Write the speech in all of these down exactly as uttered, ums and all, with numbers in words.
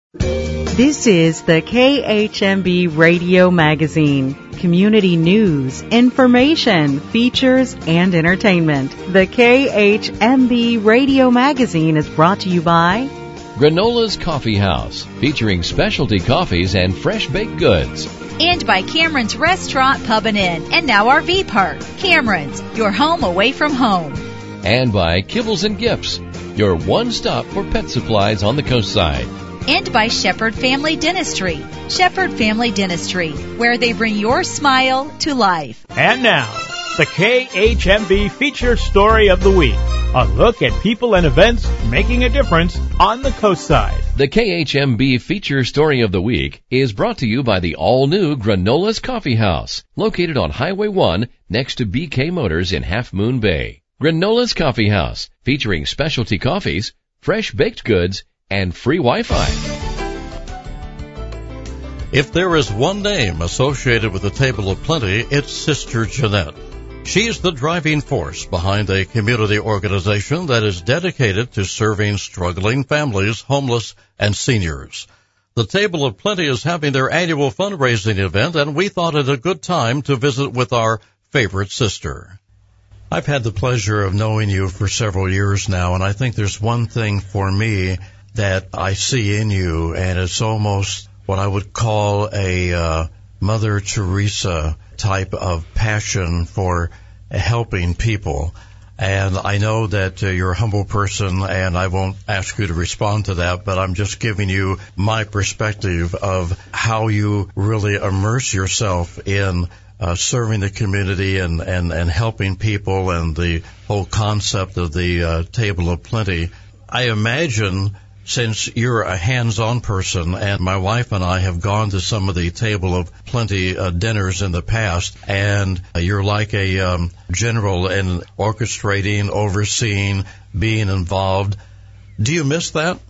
This is the K H M B Radio Magazine. Community news, information, features, and entertainment. The K H M B Radio Magazine is brought to you by Granola's Coffee House, featuring specialty coffees and fresh baked goods. And by Cameron's Restaurant, Pub and Inn, and now R V Park. Cameron's, your home away from home. And by Kibbles and Gifts, your one stop for pet supplies on the coast side. And by Shepherd Family Dentistry. Shepherd Family Dentistry, where they bring your smile to life. And now, the K H M B Feature Story of the Week. A look at people and events making a difference on the coast side. The K H M B Feature Story of the Week is brought to you by the all-new Granola's Coffee House, located on Highway one next to B K Motors in Half Moon Bay. Granola's Coffee House, featuring specialty coffees, fresh baked goods, and free Wi-Fi. If there is one name associated with the Table of Plenty, it's Sister Jeanette. She's the driving force behind a community organization that is dedicated to serving struggling families, homeless, and seniors. The Table of Plenty is having their annual fundraising event, and we thought it a good time to visit with our favorite sister. I've had the pleasure of knowing you for several years now, and I think there's one thing for me that I see in you, and it's almost what I would call a uh, Mother Teresa type of passion for helping people. And I know that uh, you're a humble person, and I won't ask you to respond to that, but I'm just giving you my perspective of how you really immerse yourself in uh, serving the community and, and, and helping people, and the whole concept of the uh, Table of Plenty. I imagine, since you're a hands-on person, and my wife and I have gone to some of the Table of Plenty uh, dinners in the past, and uh, you're like a um, general in orchestrating, overseeing, being involved. Do you miss that?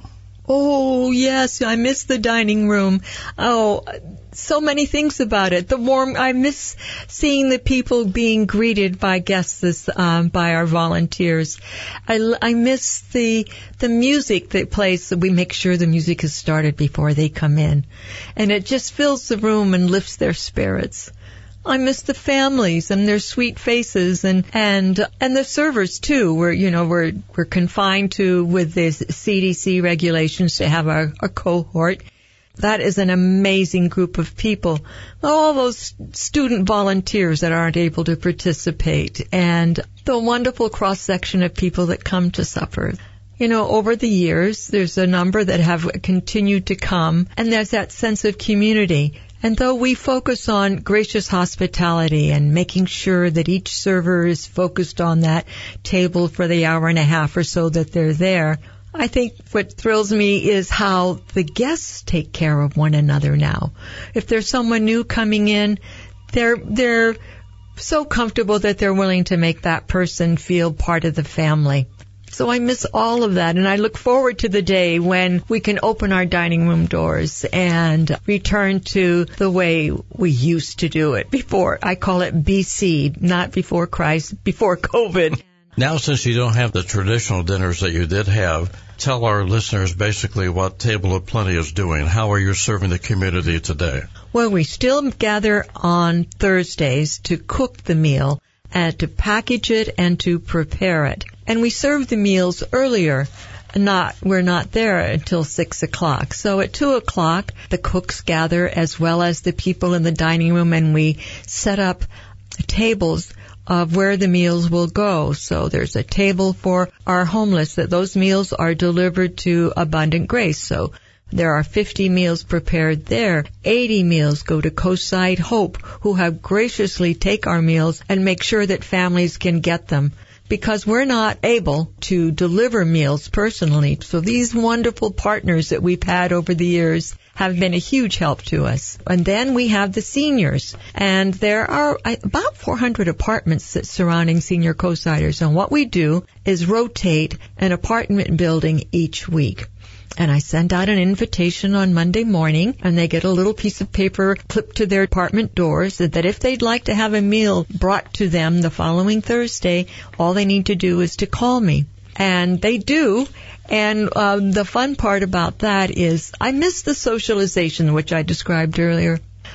Oh, yes, I miss the dining room. Oh, so many things about it. The warm, I miss seeing the people being greeted by guests, this, um, by our volunteers. I, I miss the, the music that plays, so we make sure the music is started before they come in. And it just fills the room and lifts their spirits. I miss the families and their sweet faces, and and and the servers too. We're you know we're we're confined to with the C D C regulations to have our, our cohort. That is an amazing group of people. All those student volunteers that aren't able to participate, and the wonderful cross section of people that come to supper. You know, over the years, there's a number that have continued to come, and there's that sense of community. And though we focus on gracious hospitality and making sure that each server is focused on that table for the hour and a half or so that they're there, I think what thrills me is how the guests take care of one another now. If there's someone new coming in, they're they're so comfortable that they're willing to make that person feel part of the family. So I miss all of that, and I look forward to the day when we can open our dining room doors and return to the way we used to do it before. I call it B C, not before Christ, before COVID. Now, since you don't have the traditional dinners that you did have, tell our listeners basically what Table of Plenty is doing. How are you serving the community today? Well, we still gather on Thursdays to cook the meal and to package it and to prepare it. And we serve the meals earlier. Not, we're not there until six o'clock. So at two o'clock, the cooks gather as well as the people in the dining room, and we set up tables of where the meals will go. So there's a table for our homeless, that those meals are delivered to Abundant Grace. So there are fifty meals prepared there. eighty meals go to Coastside Hope, who have graciously take our meals and make sure that families can get them, because we're not able to deliver meals personally. So these wonderful partners that we've had over the years have been a huge help to us. And then we have the seniors, and there are about four hundred apartments that surrounding senior Coastsiders. And what we do is rotate an apartment building each week. And I send out an invitation on Monday morning, and they get a little piece of paper clipped to their apartment doors that if they'd like to have a meal brought to them the following Thursday, all they need to do is to call me. And they do. And um, the fun part about that is I miss the socialization, which I described earlier.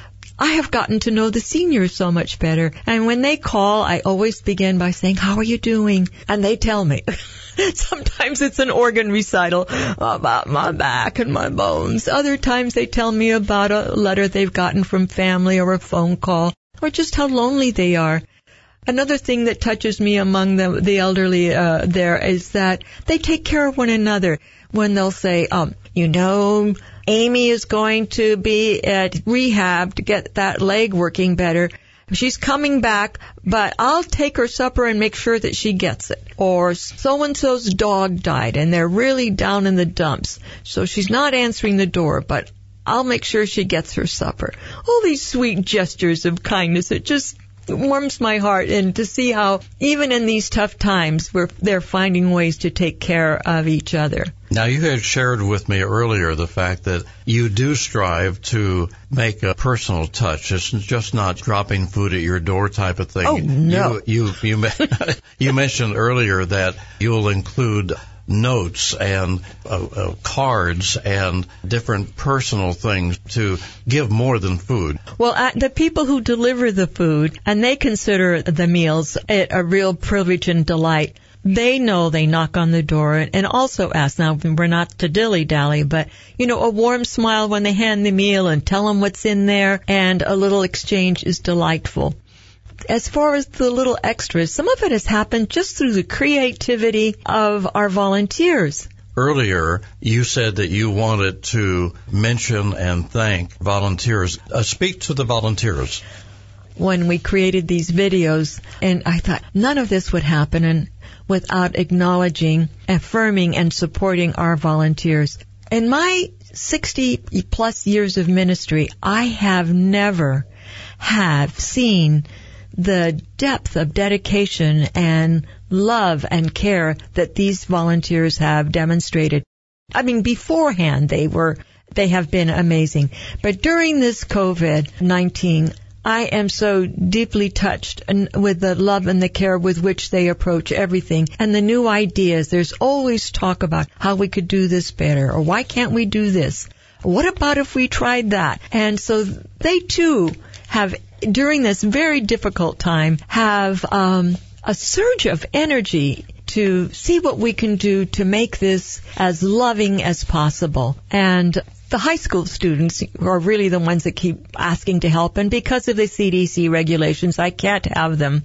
I have gotten to know the seniors so much better. And when they call, I always begin by saying, how are you doing? And they tell me. Sometimes it's an organ recital about my back and my bones. Other times they tell me about a letter they've gotten from family or a phone call or just how lonely they are. Another thing that touches me among the, the elderly uh, there is that they take care of one another when they'll say, um, you know, Amy is going to be at rehab to get that leg working better. She's coming back, but I'll take her supper and make sure that she gets it. Or so-and-so's dog died, and they're really down in the dumps, so she's not answering the door, but I'll make sure she gets her supper. All these sweet gestures of kindness, it just warms my heart, and to see how even in these tough times we're, they're finding ways to take care of each other. Now, you had shared with me earlier the fact that you do strive to make a personal touch. It's just not dropping food at your door type of thing. Oh, no. You, you, you, you mentioned earlier that you'll include notes and uh, uh, cards and different personal things to give more than food. Well, uh, the people who deliver the food, and they consider the meals a, a real privilege and delight, they know they knock on the door and also ask. Now, we're not to dilly-dally, but, you know, a warm smile when they hand the meal and tell them what's in there, and a little exchange is delightful. As far as the little extras, some of it has happened just through the creativity of our volunteers. Earlier, you said that you wanted to mention and thank volunteers. Uh, speak to the volunteers. When we created these videos, and I thought none of this would happen and without acknowledging, affirming, and supporting our volunteers. In my sixty plus years of ministry, I have never have seen the depth of dedication and love and care that these volunteers have demonstrated. I mean, beforehand they were, they have been amazing. But during this COVID nineteen, I am so deeply touched with the love and the care with which they approach everything and the new ideas. There's always talk about how we could do this better, or why can't we do this? What about if we tried that? And so they too have, during this very difficult time, have um, a surge of energy to see what we can do to make this as loving as possible. And the high school students are really the ones that keep asking to help, and because of the C D C regulations, I can't have them.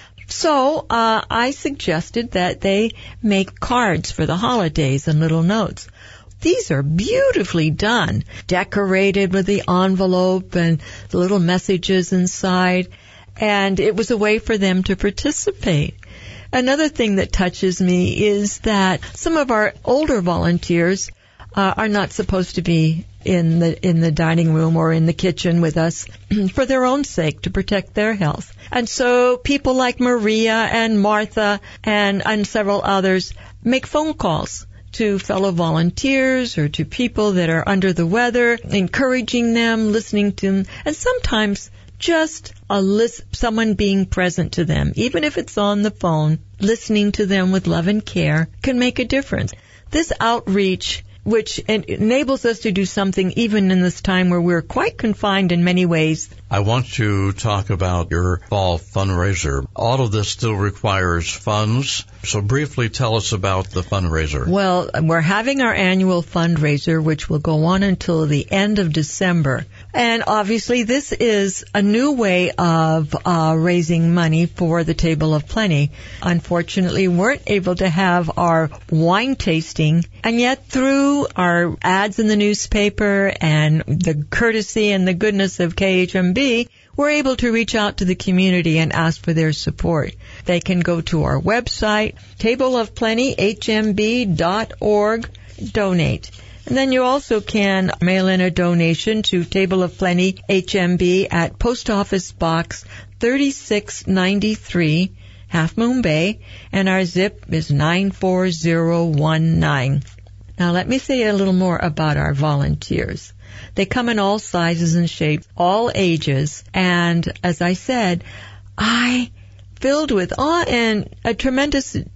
So uh, I suggested that they make cards for the holidays and little notes. These are beautifully done, decorated with the envelope and the little messages inside, and it was a way for them to participate. Another thing that touches me is that some of our older volunteers uh, are not supposed to be in the in the dining room or in the kitchen with us for their own sake, to protect their health. And so people like Maria and Martha and, and several others make phone calls to fellow volunteers or to people that are under the weather, encouraging them, listening to them, and sometimes just a list, someone being present to them, even if it's on the phone, listening to them with love and care, can make a difference. This outreach, which enables us to do something even in this time where we're quite confined in many ways. I want to talk about your fall fundraiser. All of this still requires funds, so briefly tell us about the fundraiser. Well, we're having our annual fundraiser, which will go on until the end of December. And obviously this is a new way of uh, raising money for the Table of Plenty. Unfortunately, we weren't able to have our wine tasting, and yet through our ads in the newspaper and the courtesy and the goodness of K H M B, we're able to reach out to the community and ask for their support. They can go to our website, table of plenty h m b dot org, donate. And then you also can mail in a donation to Table of Plenty H M B at Post Office Box thirty-six ninety-three, Half Moon Bay, and our zip is nine four zero one nine. Now let me say a little more about our volunteers. They come in all sizes and shapes, all ages, and as I said, I filled with awe and a tremendous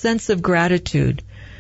sense of gratitude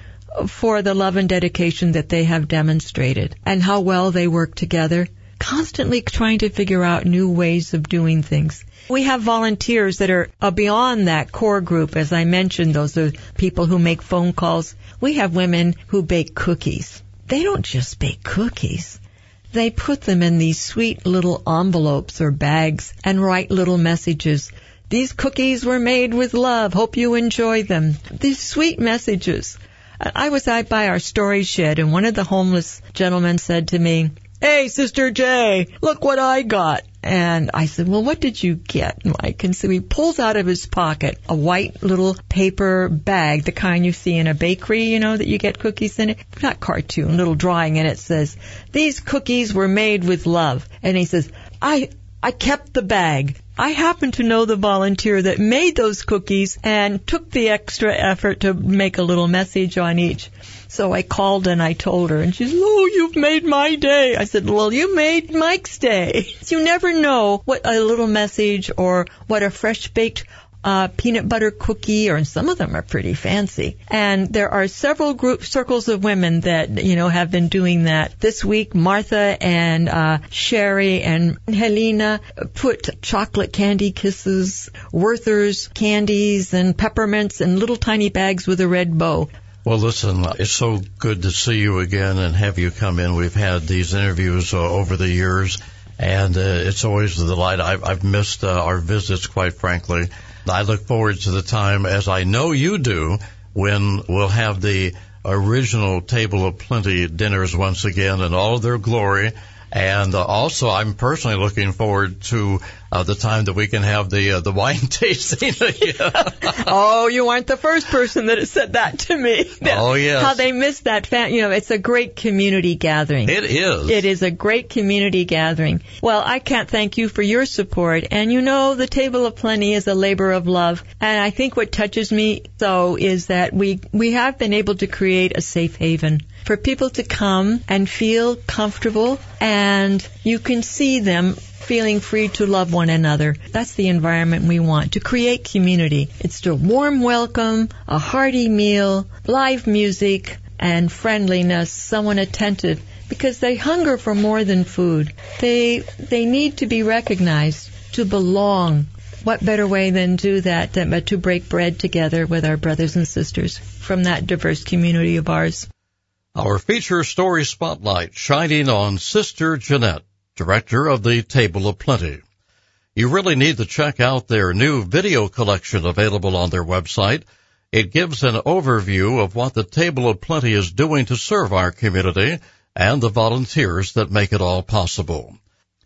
for the love and dedication that they have demonstrated and how well they work together, constantly trying to figure out new ways of doing things. We have volunteers that are uh, beyond that core group. As I mentioned, those are people who make phone calls. We have women who bake cookies. They don't just bake cookies. They put them in these sweet little envelopes or bags and write little messages. These cookies were made with love. Hope you enjoy them. These sweet messages. I was out by our storage shed, and one of the homeless gentlemen said to me, "Hey, Sister J, look what I got." And I said, "Well, what did you get, Mike?" And so he pulls out of his pocket a white little paper bag, the kind you see in a bakery, you know, that you get cookies in it. Not cartoon, little drawing, and it says, "These cookies were made with love." And he says, I I kept the bag. I happen to know the volunteer that made those cookies and took the extra effort to make a little message on each. So I called and I told her, and she said, "Oh, you've made my day." I said, "Well, you made Mike's day." You never know what a little message or what a fresh-baked uh, peanut butter cookie, or some of them are pretty fancy. And there are several group circles of women that, you know, have been doing that. This week, Martha and uh, Sherry and Helena put chocolate candy kisses, Werther's candies, and peppermints in little tiny bags with a red bow. Well, listen, it's so good to see you again and have you come in. We've had these interviews uh, over the years, and uh, it's always a delight. I've, I've missed uh, our visits, quite frankly. I look forward to the time, as I know you do, when we'll have the original Table of Plenty dinners once again in all of their glory. And uh, also, I'm personally looking forward to uh, the time that we can have the uh, the wine tasting again. Oh, you aren't the first person that has said that to me. Oh, yes. How they miss that. Fan- you know, it's a great community gathering. It is. It is a great community gathering. Well, I can't thank you for your support. And you know, the Table of Plenty is a labor of love. And I think what touches me, so, is that we, we have been able to create a safe haven for people to come and feel comfortable, and you can see them feeling free to love one another. That's the environment we want, to create community. It's a warm welcome, a hearty meal, live music, and friendliness, someone attentive, because they hunger for more than food. They they need to be recognized, to belong. What better way than do that than to break bread together with our brothers and sisters from that diverse community of ours? Our feature story spotlight shining on Sister Jeanette, director of the Table of Plenty. You really need to check out their new video collection available on their website. It gives an overview of what the Table of Plenty is doing to serve our community and the volunteers that make it all possible.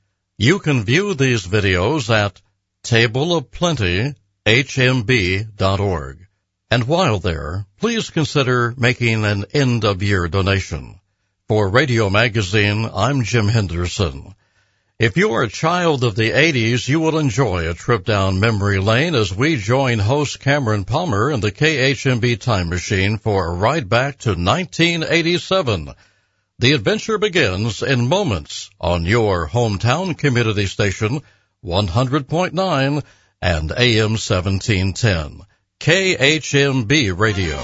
You can view these videos at table of plenty h m b dot org. And while there, please consider making an end-of-year donation. For Radio Magazine, I'm Jim Henderson. If you are a child of the eighties, you will enjoy a trip down memory lane as we join host Cameron Palmer in the K H M B Time Machine for a ride back to nineteen eighty-seven. The adventure begins in moments on your hometown community station, one hundred point nine and A M seventeen ten. K H M B Radio.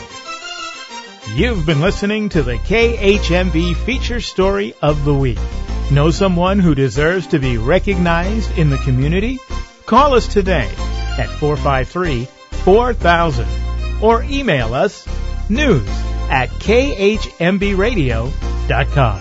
You've been listening to the K H M B Feature Story of the Week. Know someone who deserves to be recognized in the community? Call us today at four five three, four thousand or email us news at k h m b radio dot com.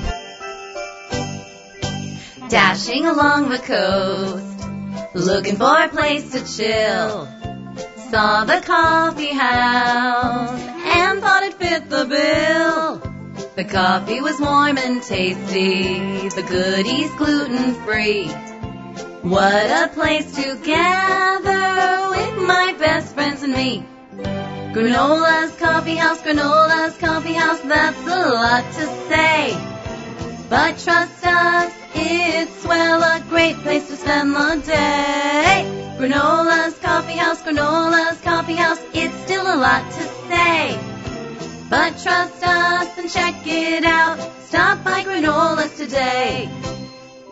Dashing along the coast, looking for a place to chill. Saw the coffee house and thought it fit the bill. The coffee was warm and tasty, the goodies gluten-free. What a place to gather with my best friends and me. Granola's Coffee House, Granola's Coffee House, that's a lot to say. But trust us, it's well a great place to spend the day. Granola's Coffee House, Granola's Coffee House, it's still a lot to say. But trust us and check it out. Stop by Granola's today.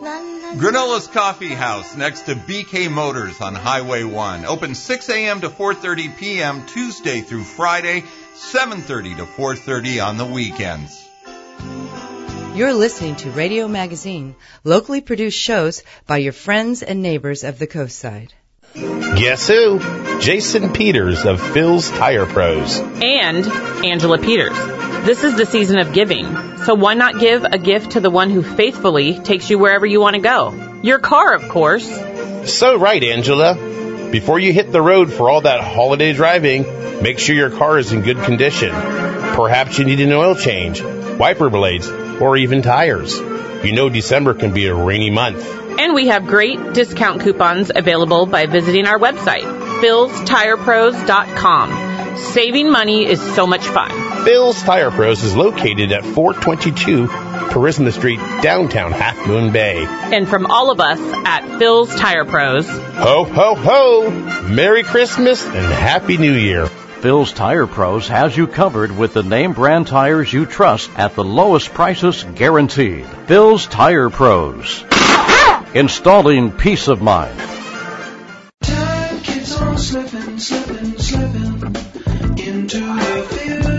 Granola's Coffee House next to B K Motors on Highway one. Open six a.m. to four thirty p.m. Tuesday through Friday, seven thirty to four thirty on the weekends. You're listening to Radio Magazine, locally produced shows by your friends and neighbors of the coastside. Guess who? Jason Peters of Phil's Tire Pros. And Angela Peters. This is the season of giving, so why not give a gift to the one who faithfully takes you wherever you want to go? Your car, of course. So right, Angela. Before you hit the road for all that holiday driving, make sure your car is in good condition. Perhaps you need an oil change, wiper blades, or even tires. You know December can be a rainy month. And we have great discount coupons available by visiting our website, phils tire pros dot com. Saving money is so much fun. Phil's Tire Pros is located at four twenty-two Charisma Street, downtown Half Moon Bay. And from all of us at Phil's Tire Pros, ho, ho, ho! Merry Christmas and Happy New Year. Phil's Tire Pros has you covered with the name brand tires you trust at the lowest prices guaranteed. Phil's Tire Pros. Installing peace of mind. Time keeps on slipping, slipping, slipping into the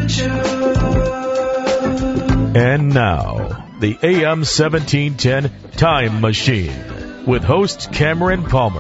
future. And now, the A M seventeen ten Time Machine with host Cameron Palmer.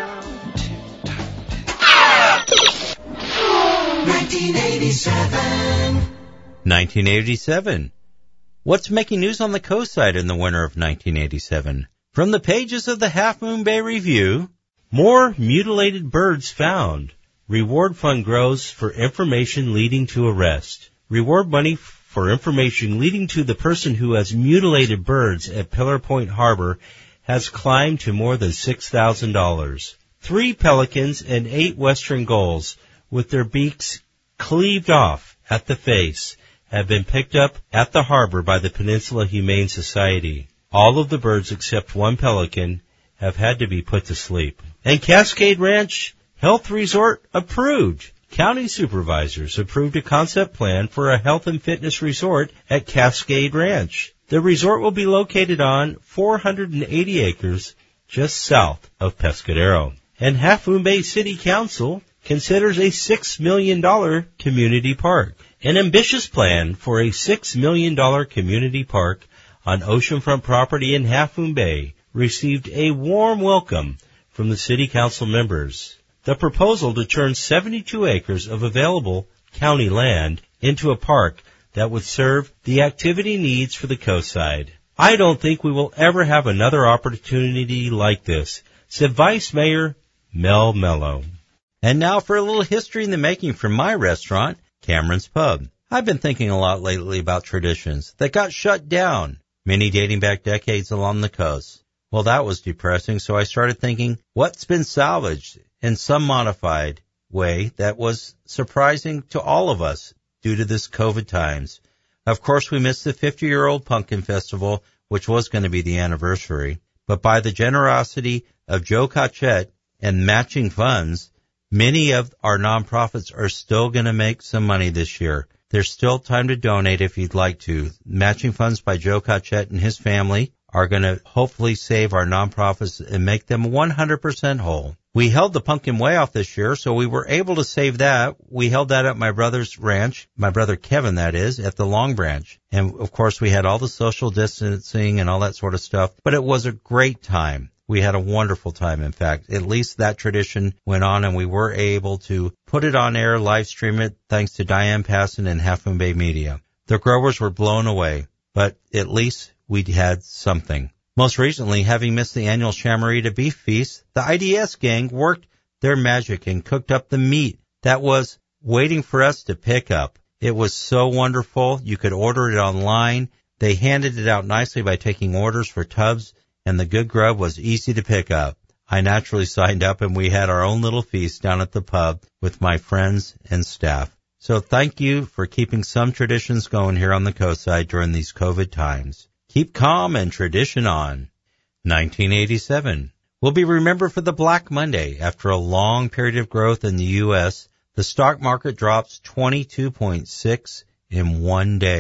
nineteen eighty-seven. nineteen eighty-seven. What's making news on the coastside in the winter of nineteen eighty-seven? From the pages of the Half Moon Bay Review, more mutilated birds found. Reward fund grows for information leading to arrest. Reward money for information leading to the person who has mutilated birds at Pillar Point Harbor has climbed to more than six thousand dollars. Three pelicans and eight western gulls with their beaks cleaved off at the face have been picked up at the harbor by the Peninsula Humane Society. All of the birds except one pelican have had to be put to sleep. And Cascade Ranch Health Resort approved. County supervisors approved a concept plan for a health and fitness resort at Cascade Ranch. The resort will be located on four hundred eighty acres just south of Pescadero. And Half Moon Bay City Council considers a six million dollars community park. An ambitious plan for a six million dollars community park on oceanfront property in Half Moon Bay received a warm welcome from the city council members. The proposal to turn seventy-two acres of available county land into a park that would serve the activity needs for the coastside. I don't think we will ever have another opportunity like this, said Vice Mayor Mel Mello. And now for a little history in the making from my restaurant, Cameron's Pub. I've been thinking a lot lately about traditions that got shut down, many dating back decades along the coast. Well, that was depressing, so I started thinking, what's been salvaged in some modified way that was surprising to all of us due to this COVID times? Of course, we missed the fifty-year-old Pumpkin Festival, which was going to be the anniversary. But by the generosity of Joe Cachette and matching funds, many of our nonprofits are still going to make some money this year. There's still time to donate if you'd like to. Matching funds by Joe Cachette and his family are going to hopefully save our nonprofits and make them one hundred percent whole. We held the pumpkin way off this year, so we were able to save that. We held that at my brother's ranch, my brother Kevin, that is, at the Long Branch. And, of course, we had all the social distancing and all that sort of stuff, but it was a great time. We had a wonderful time, in fact. At least that tradition went on, and we were able to put it on air, live stream it, thanks to Diane Passon and Half Moon Bay Media. The growers were blown away, but at least we had something. Most recently, having missed the annual Chamarita Beef Feast, the I D S gang worked their magic and cooked up the meat that was waiting for us to pick up. It was so wonderful. You could order it online. They handed it out nicely by taking orders for tubs, and the good grub was easy to pick up. I naturally signed up, and we had our own little feast down at the pub with my friends and staff. So thank you for keeping some traditions going here on the coastside during these COVID times. Keep calm and tradition on. nineteen eighty-seven will be remembered for the Black Monday. After a long period of growth in the U S, the stock market drops twenty-two point six in one day.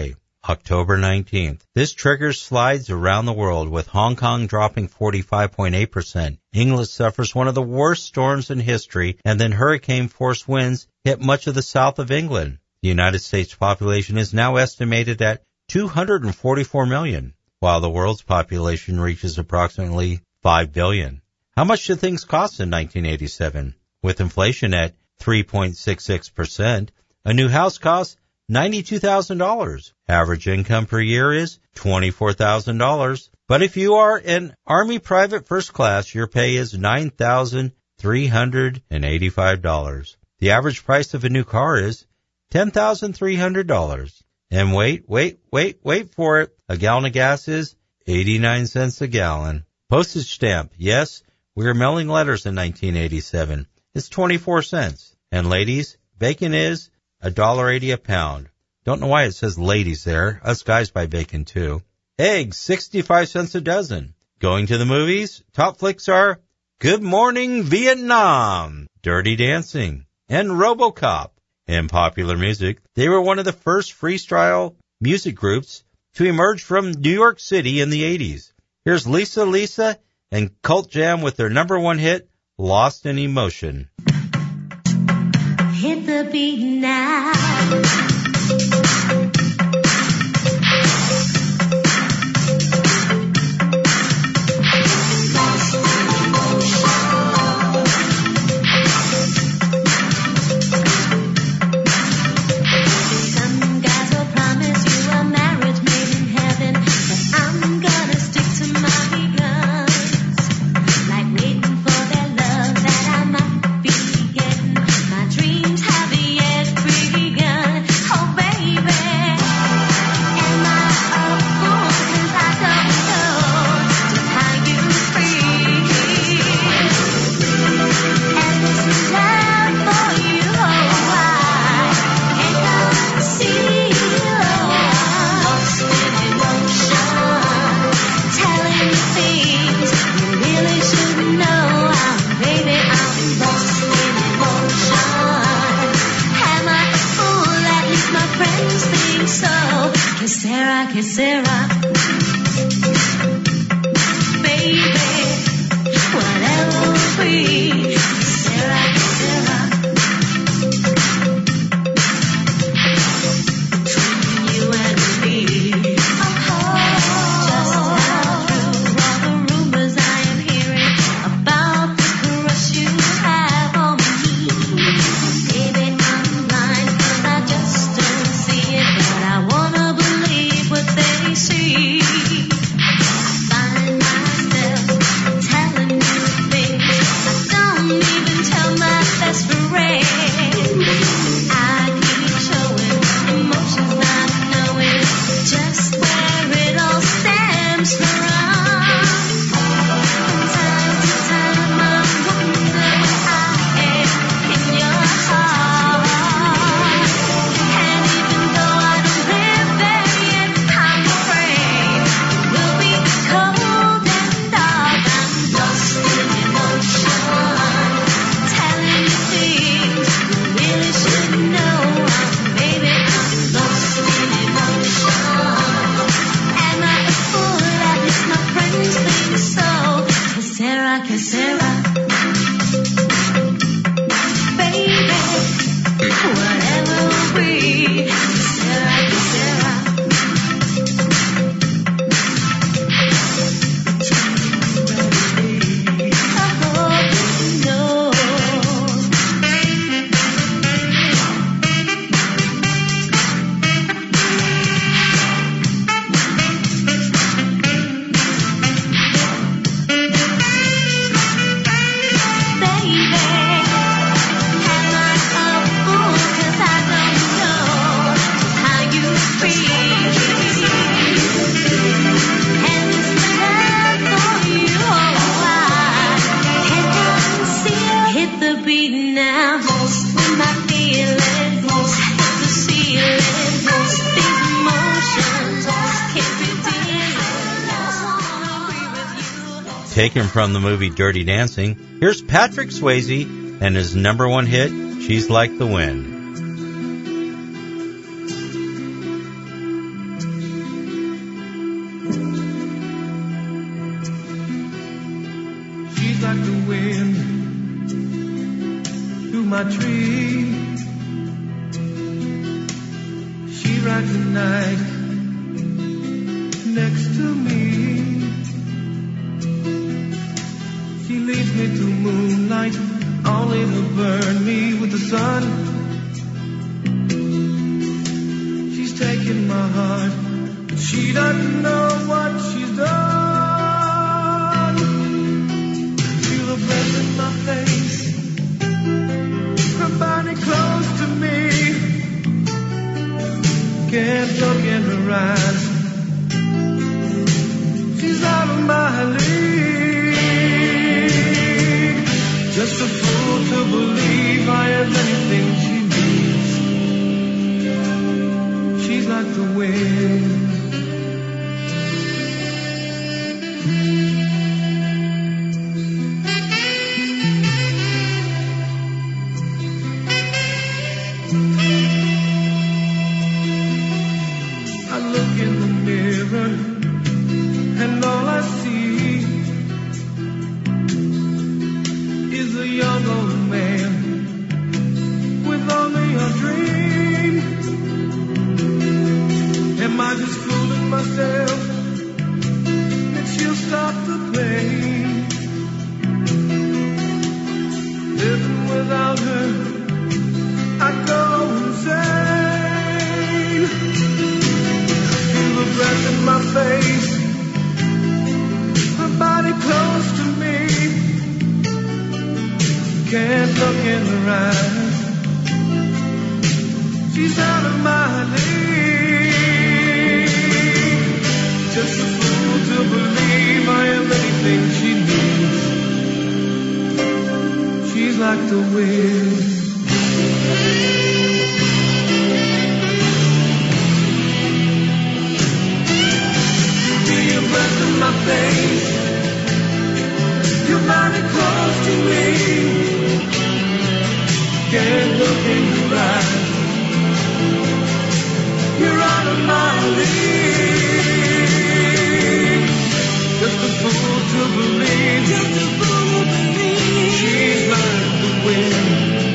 October nineteenth. This triggers slides around the world, with Hong Kong dropping forty-five point eight percent. England suffers one of the worst storms in history, and then hurricane-force winds hit much of the south of England. The United States population is now estimated at two hundred forty-four million, while the world's population reaches approximately five billion. How much did things cost in nineteen eighty-seven? With inflation at three point six six percent, a new house costs ninety-two thousand dollars. Average income per year is twenty-four thousand dollars. But if you are an Army private first class, your pay is nine thousand three hundred eighty-five dollars. The average price of a new car is ten thousand three hundred dollars. And wait, wait, wait, wait for it. A gallon of gas is eighty-nine cents a gallon. Postage stamp, yes, we were mailing letters in nineteen eighty-seven. It's twenty-four cents. And ladies, bacon is one dollar eighty a pound. Don't know why it says ladies there. Us guys buy bacon too. Eggs, sixty-five cents a dozen. Going to the movies? Top flicks are Good Morning Vietnam, Dirty Dancing, and RoboCop. In popular music, they were one of the first freestyle music groups to emerge from New York City in the eighties. Here's Lisa Lisa and Cult Jam with their number one hit, Lost in Emotion. Hit the beat now. Taken from the movie Dirty Dancing, here's Patrick Swayze and his number one hit, She's Like the Wind. like the wind through my tree. She rides the night next to me. She leads me through moonlight, only to burn me with the sun. She's taking my heart, but she doesn't know what she's done. Feel the breath in my face, her body close to me. Can't look in her eyes, she's out of my league. Just a fool to believe I am anything she needs. She's like the wind. I look in the mirror and all I see is a young old man with only a dream. Am I just fooling myself that she'll stop the pain? Living without her, I go insane. Feel the breath in my face, her body close to me. Can't look in her eyes, she's out of my league. Just a fool to believe I am anything she needs. She's like the wind. Feel your breath in my face, your body close to me. Can't look in your eyes, you're out of my league. Just a fool to believe, just a fool to believe. She's like the wind.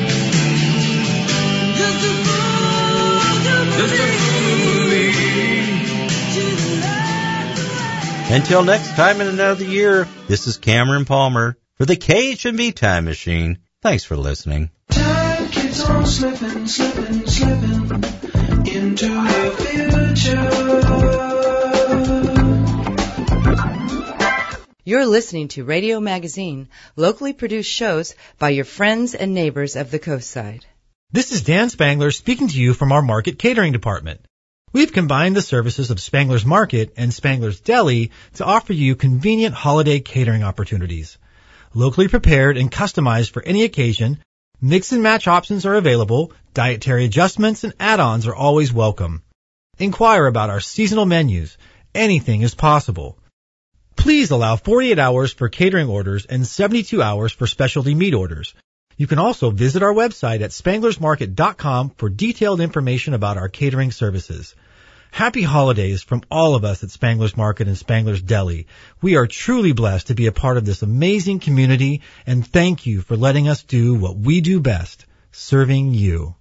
Just a fool to believe. Just a fool to believe. She's like the wind. Until next time in another year, this is Cameron Palmer for the K H M B Time Machine. Thanks for listening. Time keeps on slipping, slipping, slipping into the future. You're listening to Radio Magazine, locally produced shows by your friends and neighbors of the coastside. This is Dan Spangler speaking to you from our Market Catering Department. We've combined the services of Spangler's Market and Spangler's Deli to offer you convenient holiday catering opportunities. Locally prepared and customized for any occasion, mix and match options are available, dietary adjustments and add-ons are always welcome. Inquire about our seasonal menus. Anything is possible. Please allow forty-eight hours for catering orders and seventy-two hours for specialty meat orders. You can also visit our website at spanglers market dot com for detailed information about our catering services. Happy holidays from all of us at Spangler's Market and Spangler's Deli. We are truly blessed to be a part of this amazing community, and thank you for letting us do what we do best, serving you.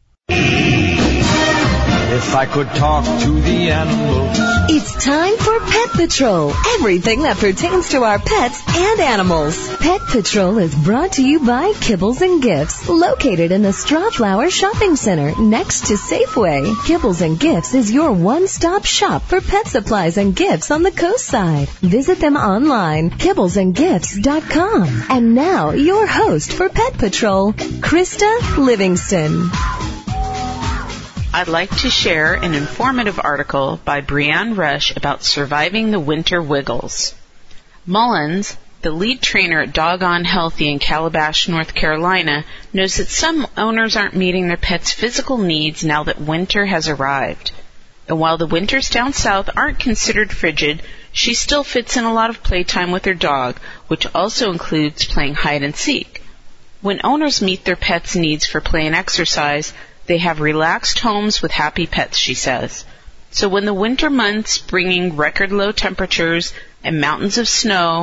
If I could talk to the animals. It's time for Pet Patrol. Everything that pertains to our pets and animals. Pet Patrol is brought to you by Kibbles and Gifts, located in the Strawflower Shopping Center next to Safeway. Kibbles and Gifts is your one-stop shop for pet supplies and gifts on the coast side. Visit them online, kibbles and gifts dot com. And now, your host for Pet Patrol, Krista Livingston. I'd like to share an informative article by Brianne Rush about surviving the winter wiggles. Mullins, the lead trainer at Doggone Healthy in Calabash, North Carolina, knows that some owners aren't meeting their pets' physical needs now that winter has arrived. And while the winters down south aren't considered frigid, she still fits in a lot of playtime with her dog, which also includes playing hide and seek. When owners meet their pets' needs for play and exercise, they have relaxed homes with happy pets, she says. So when the winter months bringing record low temperatures and mountains of snow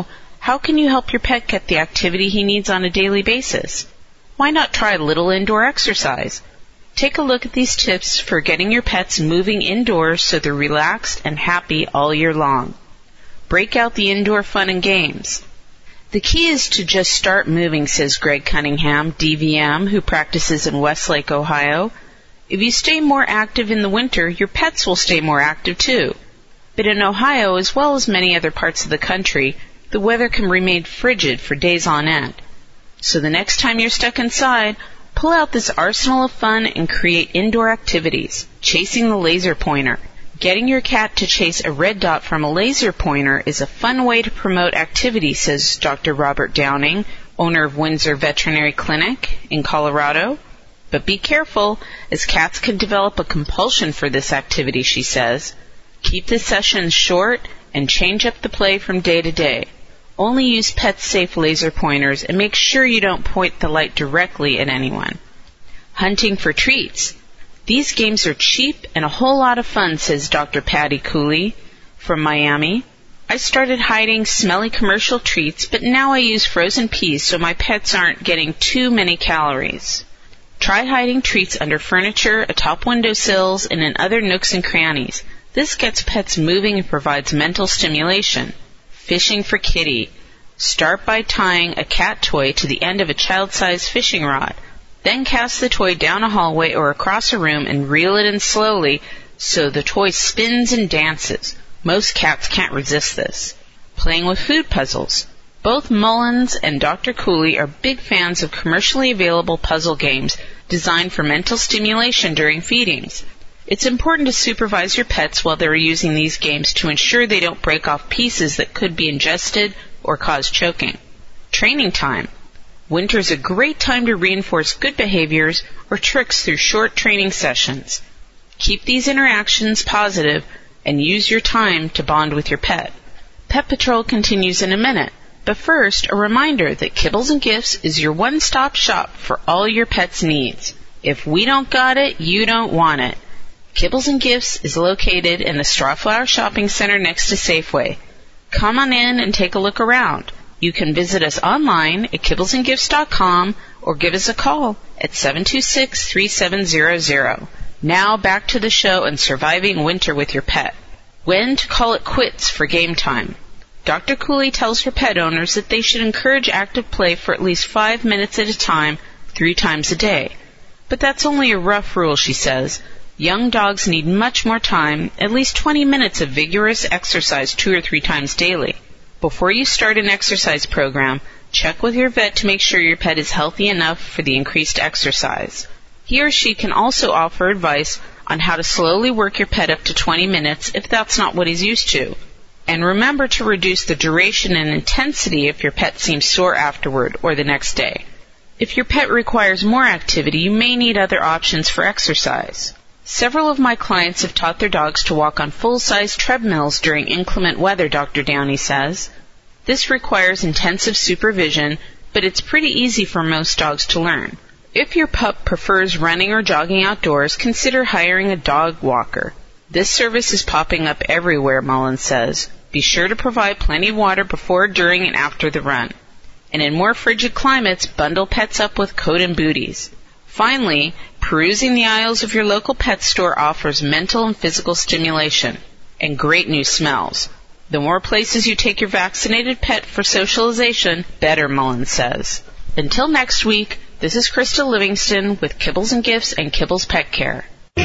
How can you help your pet get the activity he needs on a daily basis? Why not try a little indoor exercise? Take a look at these tips for getting your pets moving indoors so they're relaxed and happy all year long. Break out the indoor fun and games. The key is to just start moving, says Greg Cunningham, D V M, who practices in Westlake, Ohio. If you stay more active in the winter, your pets will stay more active too. But in Ohio, as well as many other parts of the country, the weather can remain frigid for days on end. So the next time you're stuck inside, pull out this arsenal of fun and create indoor activities. Chasing the laser pointer. Getting your cat to chase a red dot from a laser pointer is a fun way to promote activity, says Doctor Robert Downing, owner of Windsor Veterinary Clinic in Colorado. But be careful, as cats can develop a compulsion for this activity, she says. Keep the sessions short and change up the play from day to day. Only use pet-safe laser pointers and make sure you don't point the light directly at anyone. Hunting for treats. These games are cheap and a whole lot of fun, says Doctor Patty Cooley from Miami. I started hiding smelly commercial treats, but now I use frozen peas so my pets aren't getting too many calories. Try hiding treats under furniture, atop windowsills, and in other nooks and crannies. This gets pets moving and provides mental stimulation. Fishing for kitty. Start by tying a cat toy to the end of a child-sized fishing rod. Then cast the toy down a hallway or across a room and reel it in slowly so the toy spins and dances. Most cats can't resist this. Playing with food puzzles. Both Mullins and Doctor Cooley are big fans of commercially available puzzle games designed for mental stimulation during feedings. It's important to supervise your pets while they're using these games to ensure they don't break off pieces that could be ingested or cause choking. Training time. Winter's a great time to reinforce good behaviors or tricks through short training sessions. Keep these interactions positive and use your time to bond with your pet. Pet Patrol continues in a minute, but first, a reminder that Kibbles and Gifts is your one-stop shop for all your pet's needs. If we don't got it, you don't want it. Kibbles and Gifts is located in the Strawflower Shopping Center next to Safeway. Come on in and take a look around. You can visit us online at kibbles and gifts dot com or give us a call at seven two six, three seven zero zero. Now back to the show and surviving winter with your pet. When to call it quits for game time. Doctor Cooley tells her pet owners that they should encourage active play for at least five minutes at a time, three times a day. But that's only a rough rule, she says. Young dogs need much more time, at least twenty minutes of vigorous exercise two or three times daily. Before you start an exercise program, check with your vet to make sure your pet is healthy enough for the increased exercise. He or she can also offer advice on how to slowly work your pet up to twenty minutes if that's not what he's used to. And remember to reduce the duration and intensity if your pet seems sore afterward or the next day. If your pet requires more activity, you may need other options for exercise. Several of my clients have taught their dogs to walk on full-size treadmills during inclement weather, Doctor Downey says. This requires intensive supervision, but it's pretty easy for most dogs to learn. If your pup prefers running or jogging outdoors, consider hiring a dog walker. This service is popping up everywhere, Mullins says. Be sure to provide plenty of water before, during, and after the run. And in more frigid climates, bundle pets up with coat and booties. Finally, perusing the aisles of your local pet store offers mental and physical stimulation and great new smells. The more places you take your vaccinated pet for socialization, better, Mullins says. Until next week, this is Krista Livingston with Kibbles and Gifts and Kibbles Pet Care.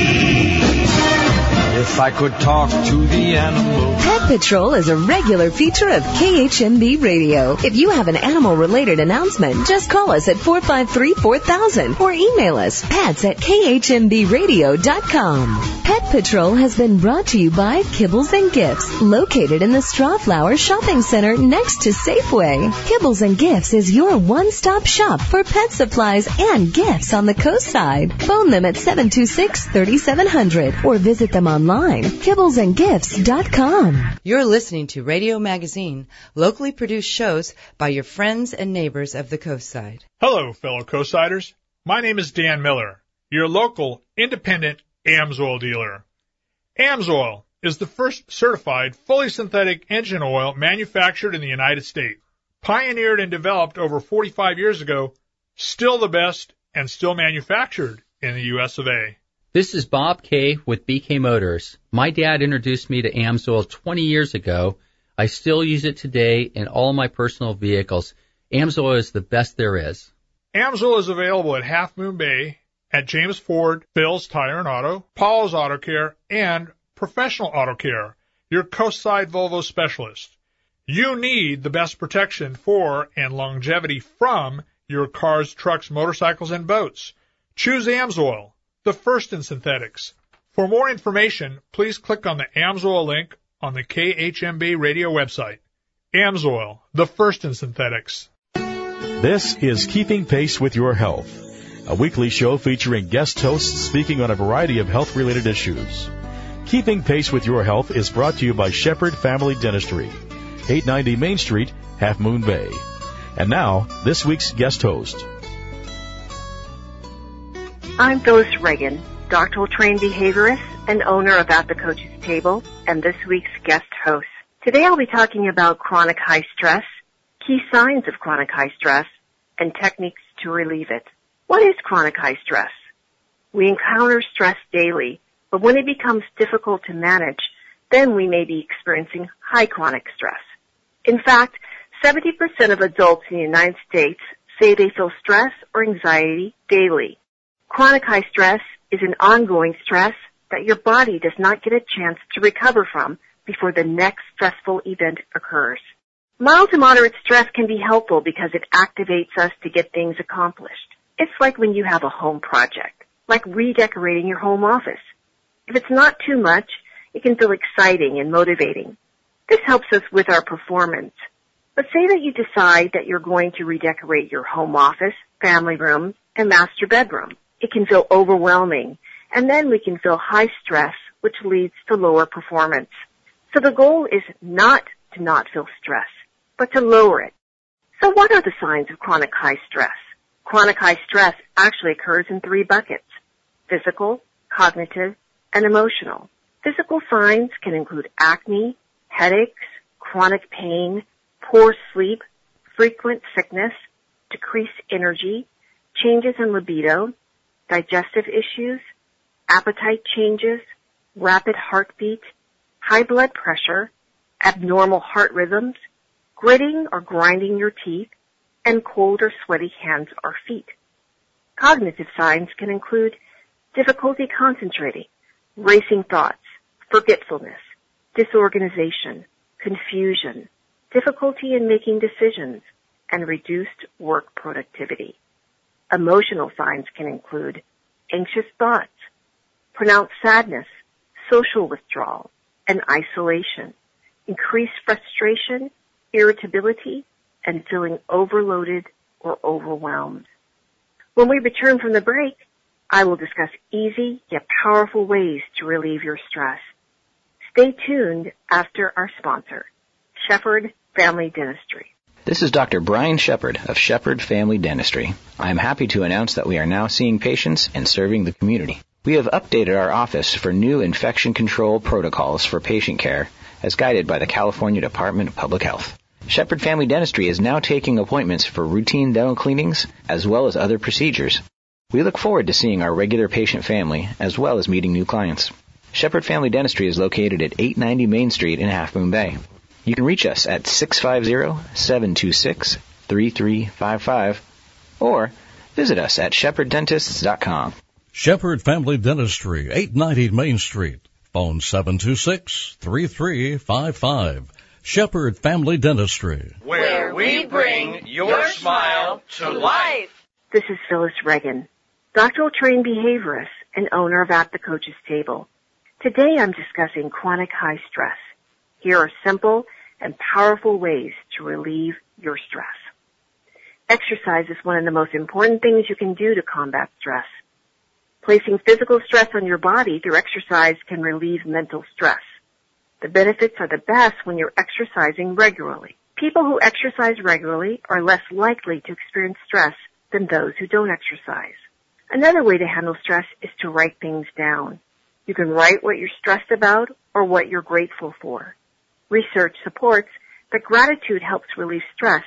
If I could talk to the animals. Pet Patrol is a regular feature of K H M B Radio. If you have an animal-related announcement, just call us at four five three, four thousand or email us pets at k h m b radio dot com. Pet Patrol has been brought to you by Kibbles and Gifts, located in the Strawflower Shopping Center next to Safeway. Kibbles and Gifts is your one-stop shop for pet supplies and gifts on the coast side. Phone them at seven two six, three seven zero zero or visit them online, kibbles and gifts dot com. You're listening to Radio Magazine, locally produced shows by your friends and neighbors of the coastside. Hello, fellow coastsiders. My name is Dan Miller, your local independent AMSOIL dealer. AMSOIL is the first certified fully synthetic engine oil manufactured in the United States. Pioneered and developed over forty-five years ago, still the best and still manufactured in the U S of A. This is Bob Kay with B K Motors. My dad introduced me to AMSOIL twenty years ago. I still use it today in all my personal vehicles. AMSOIL is the best there is. AMSOIL is available at Half Moon Bay, at James Ford, Phil's Tire and Auto, Paul's Auto Care, and Professional Auto Care, your Coastside Volvo specialist. You need the best protection for and longevity from your cars, trucks, motorcycles, and boats. Choose AMSOIL, the first in synthetics. For more information, please click on the AMSOIL link on the K H M B radio website. AMSOIL, the first in synthetics. This is Keeping Pace with Your Health, a weekly show featuring guest hosts speaking on a variety of health-related issues. Keeping Pace with Your Health is brought to you by Shepherd Family Dentistry, eight ninety Main Street, Half Moon Bay. And now, this week's guest host. I'm Phyllis Reagan, doctoral trained behaviorist and owner of At the Coach's Table, and this week's guest host. Today I'll be talking about chronic high stress, key signs of chronic high stress, and techniques to relieve it. What is chronic high stress? We encounter stress daily, but when it becomes difficult to manage, then we may be experiencing high chronic stress. In fact, seventy percent of adults in the United States say they feel stress or anxiety daily. Chronic high stress is an ongoing stress that your body does not get a chance to recover from before the next stressful event occurs. Mild to moderate stress can be helpful because it activates us to get things accomplished. It's like when you have a home project, like redecorating your home office. If it's not too much, it can feel exciting and motivating. This helps us with our performance. But say that you decide that you're going to redecorate your home office, family room, and master bedroom. It can feel overwhelming, and then we can feel high stress, which leads to lower performance. So the goal is not to not feel stress, but to lower it. So what are the signs of chronic high stress? Chronic high stress actually occurs in three buckets: physical, cognitive, and emotional. Physical signs can include acne, headaches, chronic pain, poor sleep, frequent sickness, decreased energy, changes in libido, digestive issues, appetite changes, rapid heartbeat, high blood pressure, abnormal heart rhythms, gritting or grinding your teeth, and cold or sweaty hands or feet. Cognitive signs can include difficulty concentrating, racing thoughts, forgetfulness, disorganization, confusion, difficulty in making decisions, and reduced work productivity. Emotional signs can include anxious thoughts, pronounced sadness, social withdrawal, and isolation, increased frustration, irritability, and feeling overloaded or overwhelmed. When we return from the break, I will discuss easy yet powerful ways to relieve your stress. Stay tuned after our sponsor, Shepherd Family Dentistry. This is Doctor Brian Shepherd of Shepherd Family Dentistry. I am happy to announce that we are now seeing patients and serving the community. We have updated our office for new infection control protocols for patient care as guided by the California Department of Public Health. Shepherd Family Dentistry is now taking appointments for routine dental cleanings as well as other procedures. We look forward to seeing our regular patient family as well as meeting new clients. Shepherd Family Dentistry is located at eight ninety Main Street in Half Moon Bay. You can reach us at six five zero, seven two six, three three five five or visit us at shepherd dentists dot com. Shepherd Family Dentistry, eight ninety Main Street. Phone seven two six, three three five five. Shepherd Family Dentistry, where we bring your smile to life. This is Phyllis Reagan, doctoral trained behaviorist and owner of At the Coach's Table. Today I'm discussing chronic high stress. Here are simple and powerful ways to relieve your stress. Exercise is one of the most important things you can do to combat stress. Placing physical stress on your body through exercise can relieve mental stress. The benefits are the best when you're exercising regularly. People who exercise regularly are less likely to experience stress than those who don't exercise. Another way to handle stress is to write things down. You can write what you're stressed about or what you're grateful for. Research supports that gratitude helps relieve stress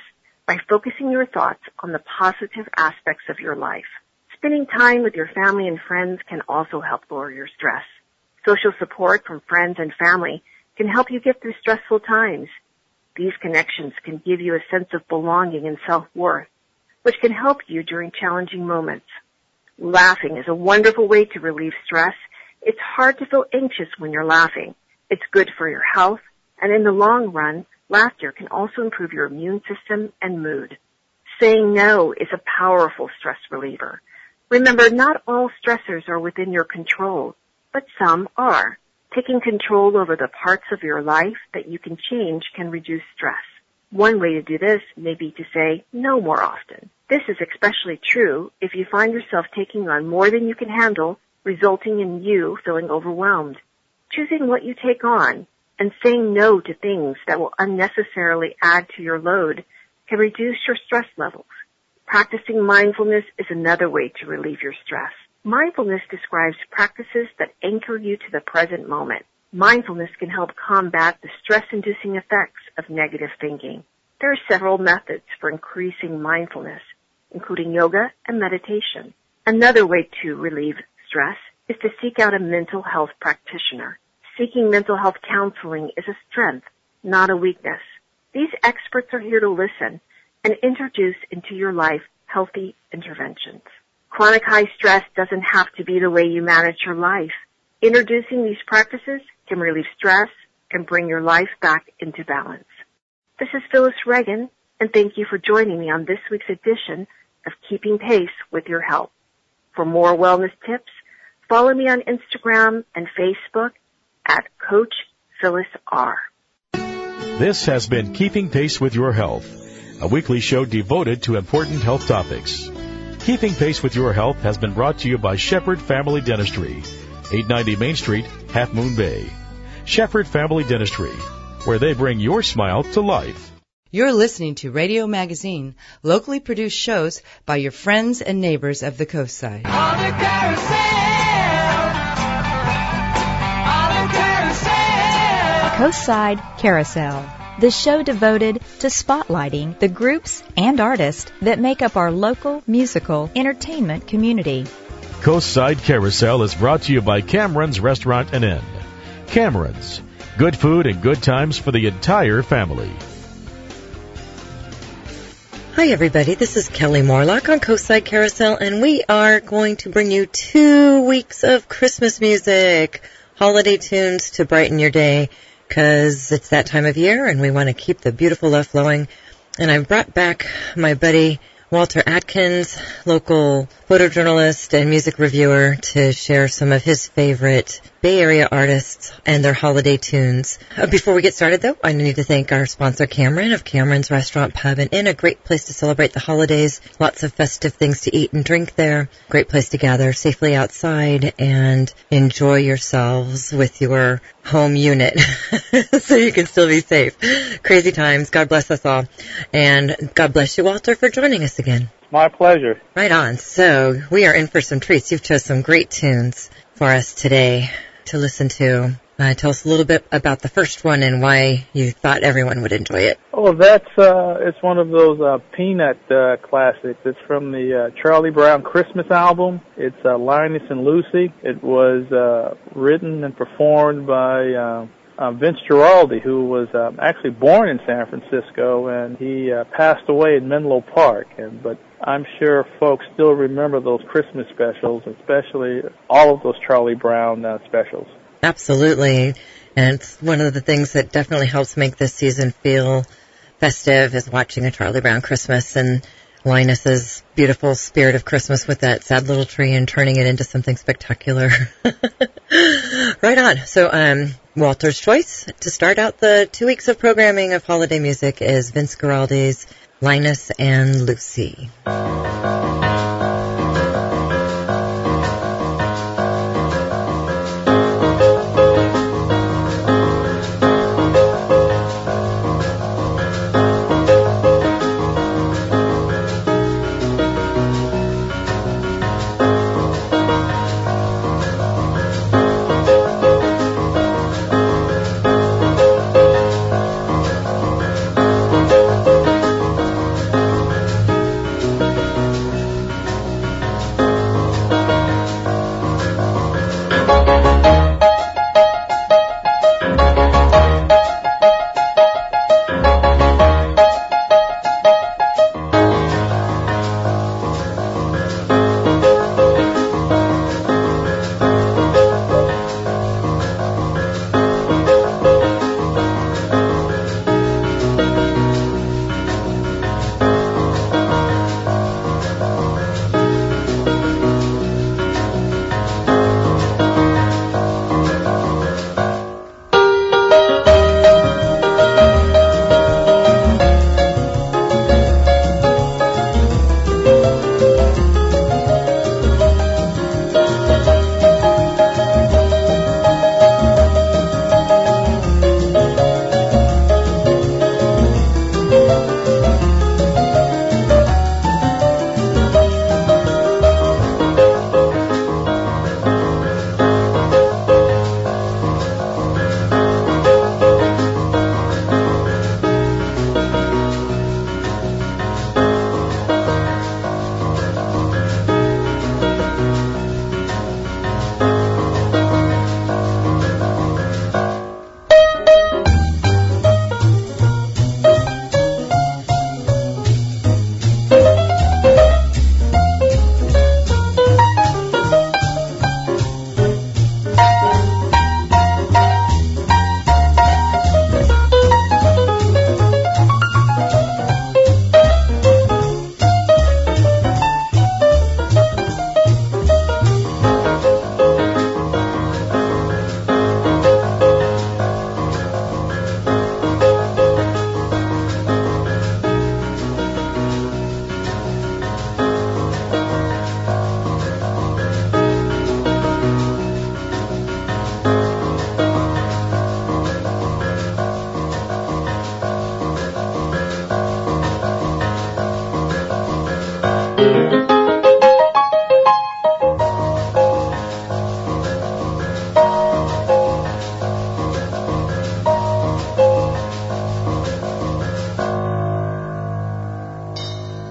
by focusing your thoughts on the positive aspects of your life. Spending time with your family and friends can also help lower your stress. Social support from friends and family can help you get through stressful times. These connections can give you a sense of belonging and self-worth, which can help you during challenging moments. Laughing is a wonderful way to relieve stress. It's hard to feel anxious when you're laughing. It's good for your health, and in the long run, laughter can also improve your immune system and mood. Saying no is a powerful stress reliever. Remember, not all stressors are within your control, but some are. Taking control over the parts of your life that you can change can reduce stress. One way to do this may be to say no more often. This is especially true if you find yourself taking on more than you can handle, resulting in you feeling overwhelmed. Choosing what you take on and saying no to things that will unnecessarily add to your load can reduce your stress levels. Practicing mindfulness is another way to relieve your stress. Mindfulness describes practices that anchor you to the present moment. Mindfulness can help combat the stress-inducing effects of negative thinking. There are several methods for increasing mindfulness, including yoga and meditation. Another way to relieve stress is to seek out a mental health practitioner. Seeking mental health counseling is a strength, not a weakness. These experts are here to listen and introduce into your life healthy interventions. Chronic high stress doesn't have to be the way you manage your life. Introducing these practices can relieve stress and bring your life back into balance. This is Phyllis Reagan, and thank you for joining me on this week's edition of Keeping Pace with Your Health. For more wellness tips, follow me on Instagram and Facebook at Coach Phyllis R. This has been Keeping Pace with Your Health, a weekly show devoted to important health topics. Keeping Pace with Your Health has been brought to you by Shepherd Family Dentistry, eight ninety Main Street, Half Moon Bay. Shepherd Family Dentistry, where they bring your smile to life. You're listening to Radio Magazine, locally produced shows by your friends and neighbors of the coastside. On the carousel, on the carousel. Coastside Carousel, the show devoted to spotlighting the groups and artists that make up our local musical entertainment community. Coastside Carousel is brought to you by Cameron's Restaurant and Inn. Cameron's, good food and good times for the entire family. Hi everybody, this is Kelly Morlock on Coastside Carousel, and we are going to bring you two weeks of Christmas music, holiday tunes to brighten your day, because it's that time of year and we want to keep the beautiful love flowing. And I brought back my buddy Walter Atkins, local photojournalist and music reviewer, to share some of his favorite Bay Area artists and their holiday tunes. Uh, before we get started, though, I need to thank our sponsor, Cameron, of Cameron's Restaurant, Pub and Inn, a great place to celebrate the holidays. Lots of festive things to eat and drink there. Great place to gather safely outside and enjoy yourselves with your home unit so you can still be safe. Crazy times. God bless us all. And God bless you, Walter, for joining us again. My pleasure. Right on. So we are in for some treats. You've chose some great tunes for us today to listen to. Uh, tell us a little bit about the first one and why you thought everyone would enjoy it. Oh, that's uh, it's one of those uh, Peanut uh, classics. It's from the uh, Charlie Brown Christmas album. It's uh, Linus and Lucy. It was uh, written and performed by uh, uh, Vince Giraldi, who was uh, actually born in San Francisco, and he uh, passed away in Menlo Park. And but I'm sure folks still remember those Christmas specials, especially all of those Charlie Brown uh, specials. Absolutely. And it's one of the things that definitely helps make this season feel festive is watching a Charlie Brown Christmas and Linus's beautiful spirit of Christmas with that sad little tree and turning it into something spectacular. Right on. So, um, Walter's choice to start out the two weeks of programming of holiday music is Vince Giraldi's Linus and Lucy.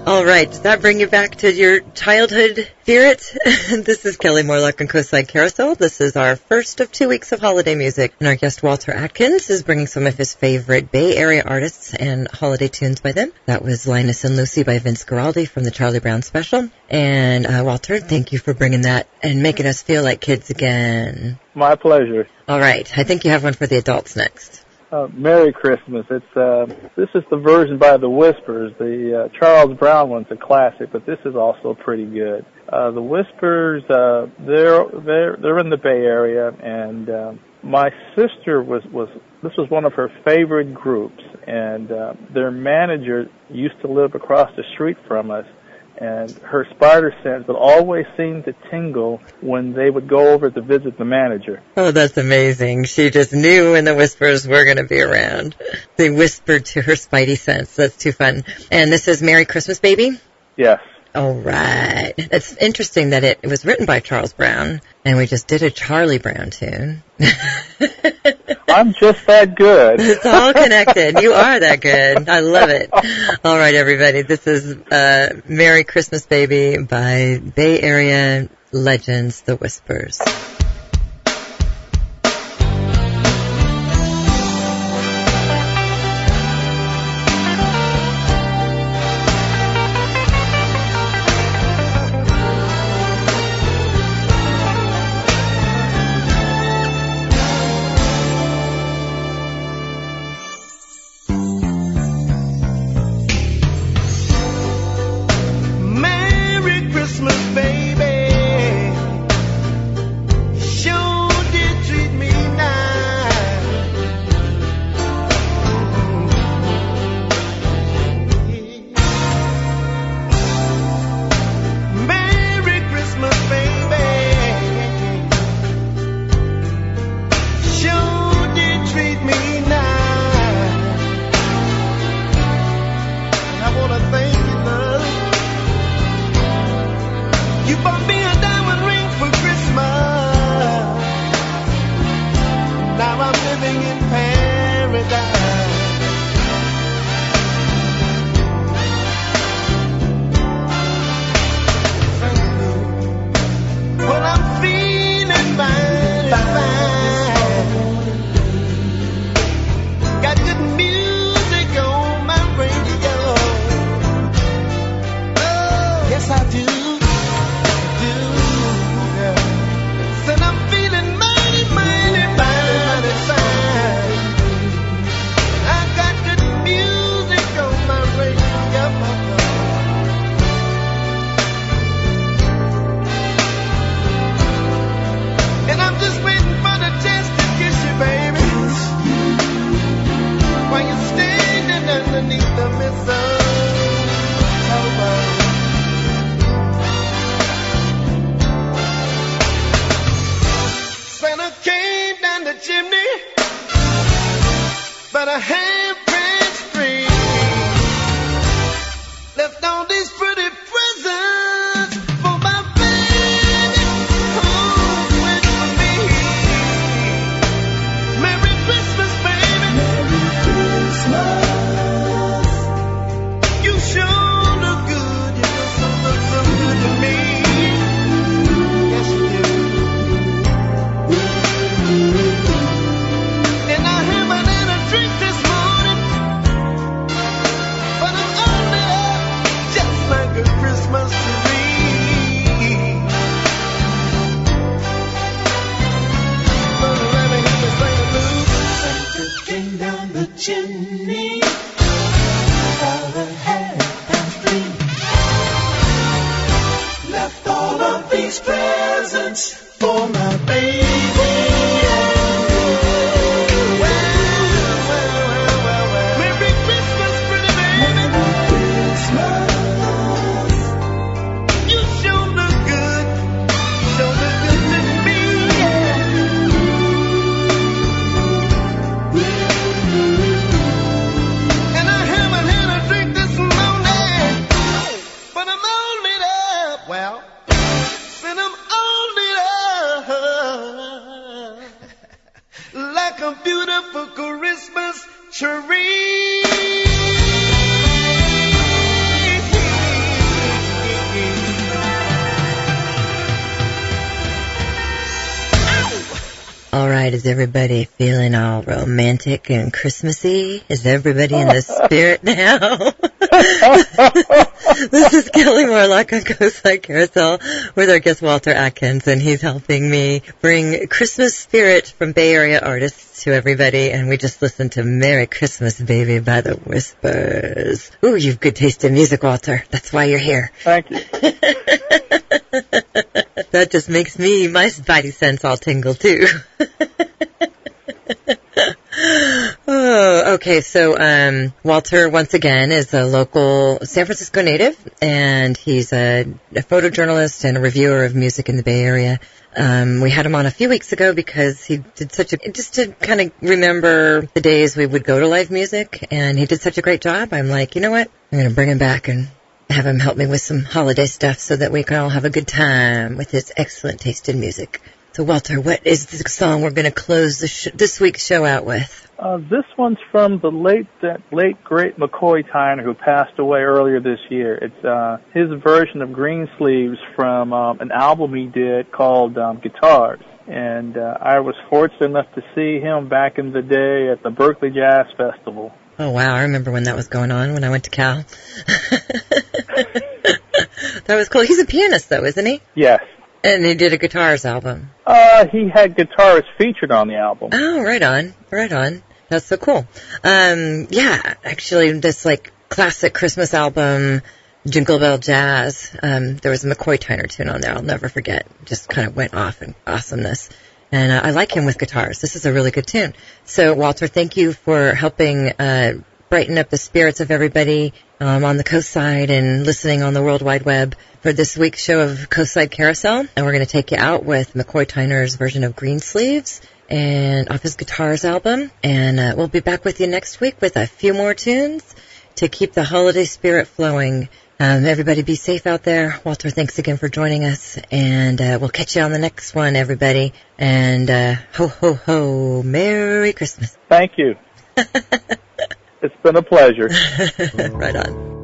All right, does that bring you back to your childhood spirit? This is Kelly Morlock on Coastside Carousel. This is our first of two weeks of holiday music. And our guest, Walter Atkins, is bringing some of his favorite Bay Area artists and holiday tunes by them. That was Linus and Lucy by Vince Guaraldi from the Charlie Brown Special. And uh, Walter, thank you for bringing that and making us feel like kids again. My pleasure. All right, I think you have one for the adults next. Uh, Merry Christmas. It's uh, this is the version by the Whispers. The uh, Charles Brown one's a classic, but this is also pretty good. Uh, the Whispers, uh, they're they're they're in the Bay Area, and uh, my sister was was this was one of her favorite groups, and uh, their manager used to live across the street from us. And her spider sense would always seem to tingle when they would go over to visit the manager. Oh, that's amazing. She just knew when the Whispers were going to be around. They whispered to her spidey sense. That's too fun. And this is Merry Christmas, Baby? Yes. All right. It's interesting that it, it was written by Charles Brown, and we just did a Charlie Brown tune. I'm just that good. It's all connected. You are that good. I love it. All right, everybody. This is uh, Merry Christmas, Baby by Bay Area legends, The Whispers. Well, when I'm on it up. right. Is everybody feeling all romantic and Christmassy? Is everybody in the spirit now? This is Kelly Morlock on Coastside Carousel with our guest Walter Atkins, and he's helping me bring Christmas spirit from Bay Area artists to everybody. And we just listened to Merry Christmas, Baby by the Whispers. Ooh, you've good taste in music, Walter. That's why you're here. Thank you. That just makes me, my spidey sense all tingle too. Oh, okay, so um, Walter, once again, is a local San Francisco native, and he's a, a photojournalist and a reviewer of music in the Bay Area. Um, we had him on a few weeks ago because he did such a, just to kind of remember the days we would go to live music, and he did such a great job. I'm like, you know what, I'm going to bring him back and have him help me with some holiday stuff so that we can all have a good time with his excellent taste in music. So, Walter, what is the song we're going to close the sh- this week's show out with? Uh, this one's from the late, that late great McCoy Tyner, who passed away earlier this year. It's uh, his version of Greensleeves from um, an album he did called um, Guitars. And uh, I was fortunate enough to see him back in the day at the Berkeley Jazz Festival. Oh, wow. I remember when that was going on, when I went to Cal. That was cool. He's a pianist, though, isn't he? Yes. And he did a guitars album. Uh, he had guitars featured on the album. Oh, right on. Right on. That's so cool. Um, yeah, actually, this, like, classic Christmas album, Jingle Bell Jazz, um, there was a McCoy Tyner tune on there I'll never forget. Just kind of went off in awesomeness. And uh, I like him with guitars. This is a really good tune. So, Walter, thank you for helping uh, brighten up the spirits of everybody um, on the coastside and listening on the World Wide Web for this week's show of Coastside Carousel. And we're going to take you out with McCoy Tyner's version of Greensleeves and off his guitars album. And uh, we'll be back with you next week with a few more tunes to keep the holiday spirit flowing. Um, everybody be safe out there. Walter, thanks again for joining us. And uh, we'll catch you on the next one, everybody. And uh, ho, ho, ho, Merry Christmas. Thank you. It's been a pleasure. Right on.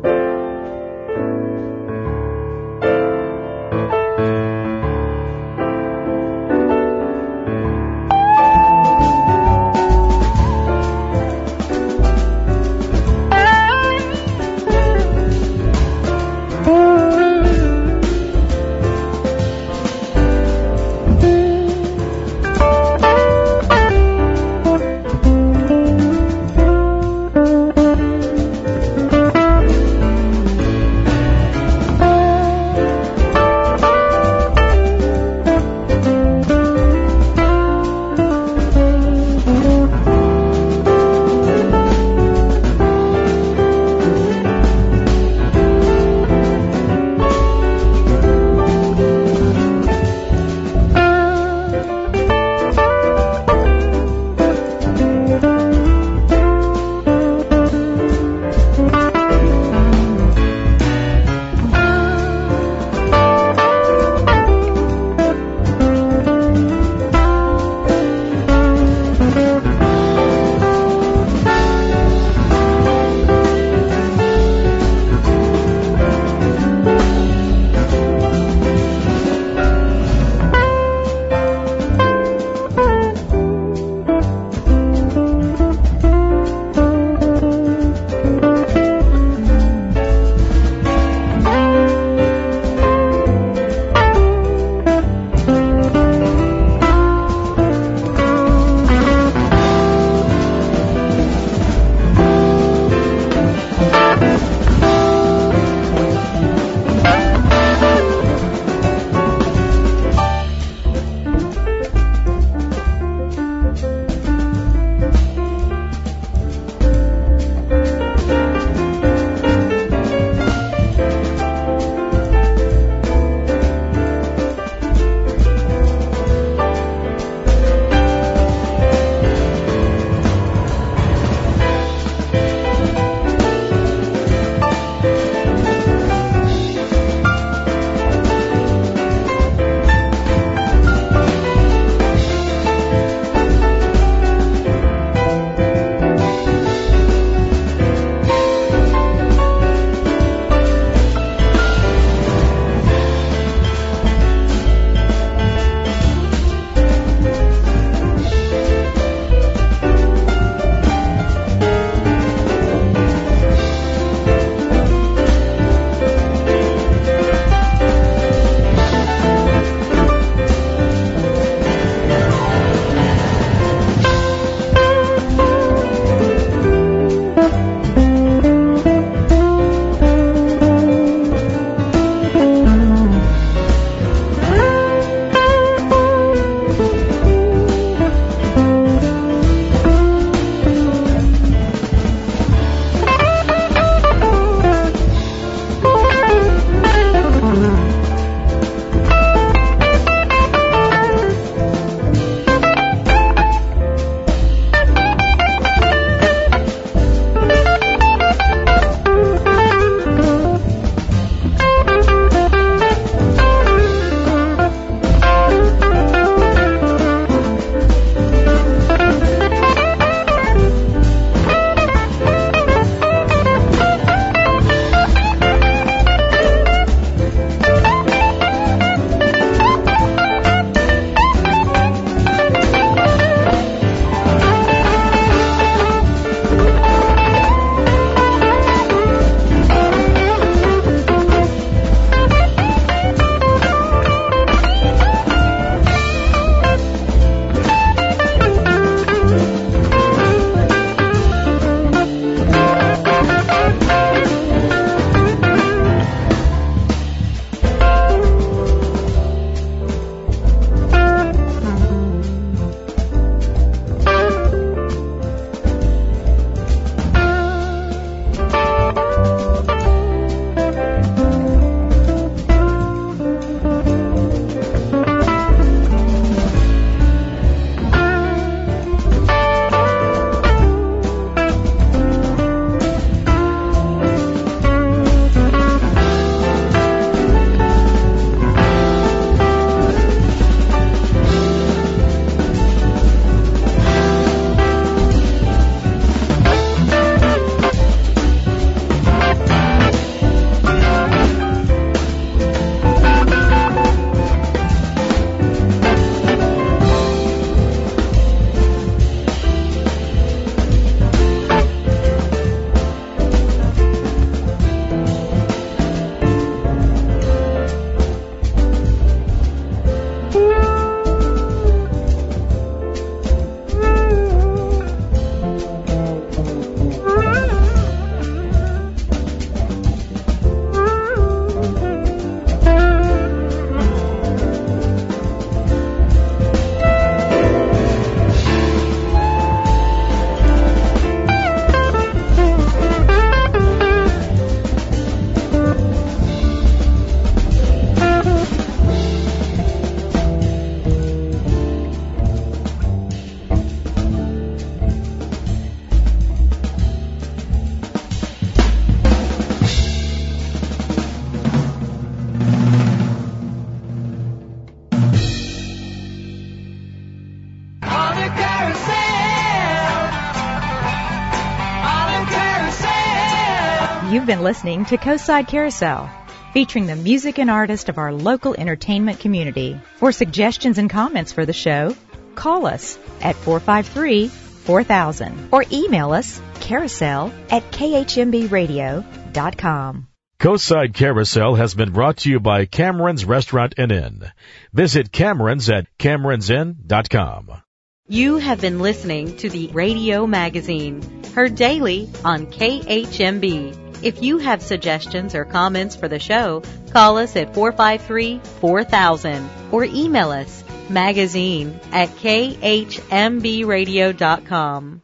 You've been listening to Coastside Carousel, featuring the music and artists of our local entertainment community. For suggestions and comments for the show, call us at four five three, four thousand or email us carousel at k h m b radio dot com. Coastside Carousel has been brought to you by Cameron's Restaurant and Inn. Visit Cameron's at camerons inn dot com. You have been listening to the Radio Magazine, heard daily on K H M B. If you have suggestions or comments for the show, call us at four five three, four thousand or email us magazine at k h m b radio dot com.